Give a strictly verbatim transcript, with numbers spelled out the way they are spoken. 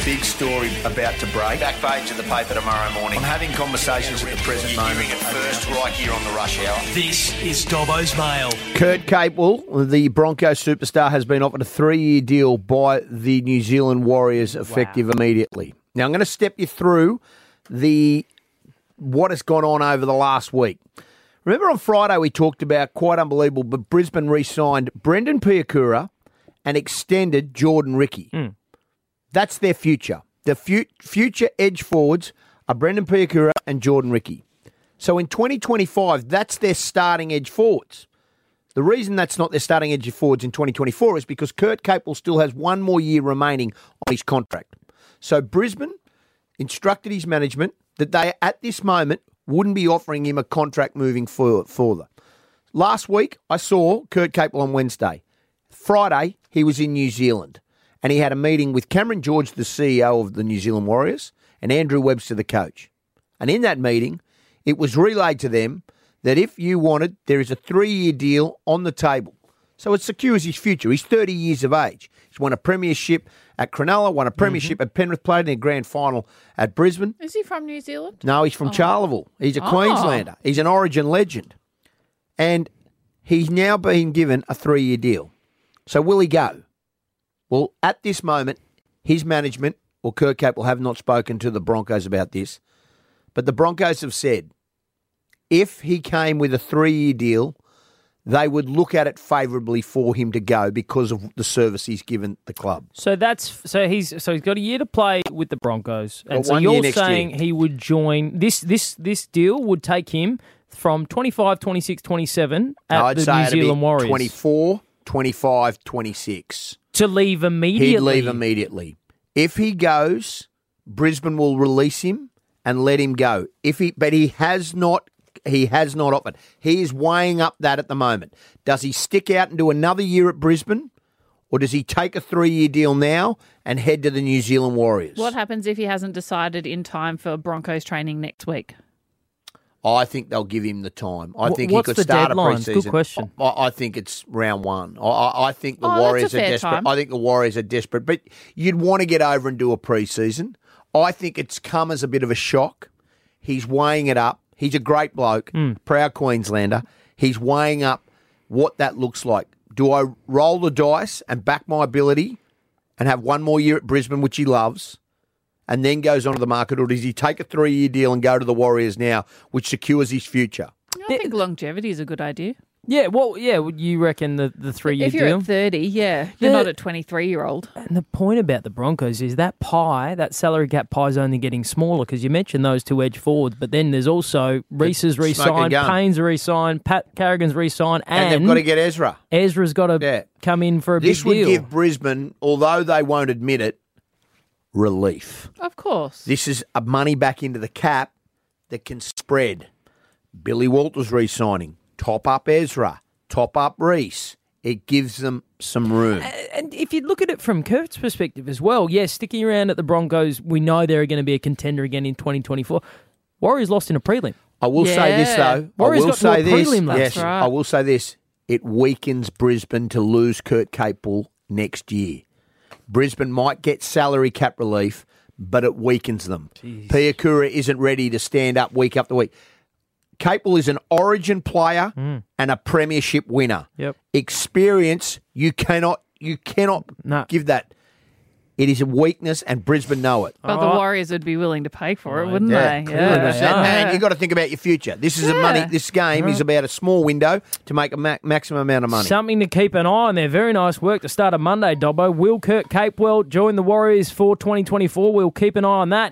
big story about to break. Back page of the paper tomorrow morning. I'm having conversations at the present You're moment. hearing it first right here on the Rush Hour. This is Dobbo's Mail. Kurt Capewell, the Broncos superstar, has been offered a three-year deal by the New Zealand Warriors effective wow. immediately. Now, I'm going to step you through the what has gone on over the last week. Remember on Friday we talked about, quite unbelievable, but Brisbane re-signed Brendan Piakura and extended Jordan Ricky. Mm. That's their future. The fu- future edge forwards are Brendan Piakura and Jordan Ricky. So in twenty twenty-five, that's their starting edge forwards. The reason that's not their starting edge forwards in twenty twenty-four is because Kurt Capewell still has one more year remaining on his contract. So Brisbane instructed his management that they, at this moment, wouldn't be offering him a contract moving further. Last week, I saw Kurt Capewell on Wednesday. Friday, he was in New Zealand, and he had a meeting with Cameron George, the C E O of the New Zealand Warriors, and Andrew Webster, the coach. And in that meeting, it was relayed to them that if you wanted, there is a three-year deal on the table. So it secures his future. He's thirty years of age. He's won a premiership at Cronulla, won a premiership mm-hmm. at Penrith, played in a grand final at Brisbane. Is he from New Zealand? No, he's from oh. Charleville. He's a oh. Queenslander. He's an Origin legend. And he's now been given a three-year deal. So will he go? Well, at this moment, his management, or Kurt Capewell, have not spoken to the Broncos about this. But the Broncos have said, if he came with a three-year deal, they would look at it favourably for him to go because of the service he's given the club. So that's so he's so he's got a year to play with the Broncos, and so you're saying he would join this this this deal would take him from twenty-five, twenty-six, twenty-seven at no, I'd the say New Zealand Warriors. twenty-four, twenty-five, twenty-six To leave immediately. He'd leave immediately. If he goes, Brisbane will release him and let him go. If he, but he has not. He has not offered. He is weighing up that at the moment. Does he stick out and do another year at Brisbane, or does he take a three-year deal now and head to the New Zealand Warriors? What happens if he hasn't decided in time for Broncos training next week? I think they'll give him the time. I think What's he could the start deadline? a preseason. Good question. I, I think it's round one. I, I think the oh, Warriors that's a fair are desperate. time. I think the Warriors are desperate, but you'd want to get over and do a preseason. I think it's come as a bit of a shock. He's weighing it up. He's a great bloke, mm. proud Queenslander. He's weighing up what that looks like. Do I roll the dice and back my ability and have one more year at Brisbane, which he loves, and then goes onto the market, or does he take a three-year deal and go to the Warriors now, which secures his future? I think longevity is a good idea. Yeah, well, yeah, you reckon the, the three-year deal? If you're deal? at thirty, yeah. You're yeah. not a twenty-three-year-old. And the point about the Broncos is that pie, that salary cap pie is only getting smaller because you mentioned those two edge forwards, but then there's also Reese's re-signed, Payne's re-signed, Pat Carrigan's re-signed, and, and they've got to get Ezra. Ezra's got to yeah. come in for a this big deal. This would give Brisbane, although they won't admit it, relief. Of course. This is a money back into the cap that can spread. Billy Walters re-signing, top up Ezra, top up Reese. It gives them some room. And if you look at it from Kurt's perspective as well, yes, sticking around at the Broncos, we know they're going to be a contender again in twenty twenty-four. Warriors lost in a prelim. I will yeah. say this, though. Warriors I will got say to a this. prelim last Yes, right. I will say this. It weakens Brisbane to lose Kurt Capewell next year. Brisbane might get salary cap relief, but it weakens them. Jeez. Piakura isn't ready to stand up week after week. Capewell is an Origin player mm. and a premiership winner. Yep. Experience, you cannot you cannot no. give that. It is a weakness, and Brisbane know it. But oh. the Warriors would be willing to pay for it, Oh, wouldn't yeah, they? Yeah, they are. and you've got to think about your future. This is Yeah. a money. This game Yeah. is about a small window to make a ma- maximum amount of money. Something to keep an eye on there. Very nice work to start a Monday, Dobbo. Will Kurt Capewell join the Warriors for twenty twenty-four? We'll keep an eye on that.